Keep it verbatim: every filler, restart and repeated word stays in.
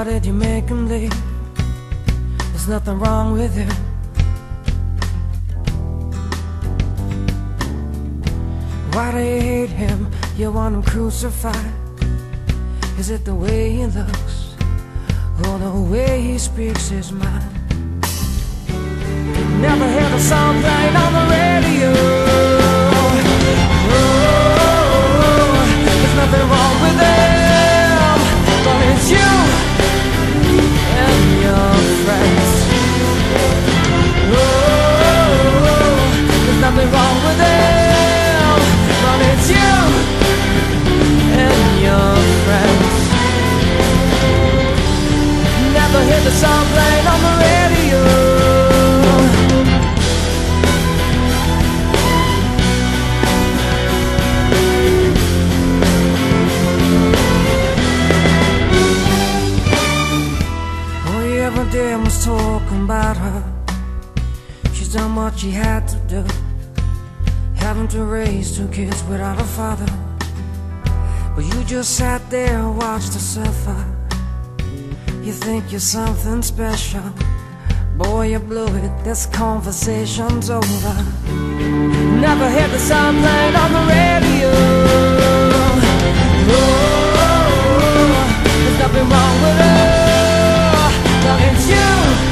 Why did you make him leave? There's nothing wrong with it. Why do you hate him? You want him crucified? Is it the way he looks, or the way he speaks his mind? Never hear the song playing on the radio. Oh, there's nothing wrong with them, but it's you and your friends. Oh, there's nothing wrong with them, but it's you and your friends. Never hear the song playing on the radio. Every day was talking about her. She's done what she had to do, having to raise two kids without a father. But you just sat there and watched her suffer. You think you're something special. Boy, you blew it, this conversation's over. Never hear the song playing on the radio. Oh, there's nothing wrong with her. It's you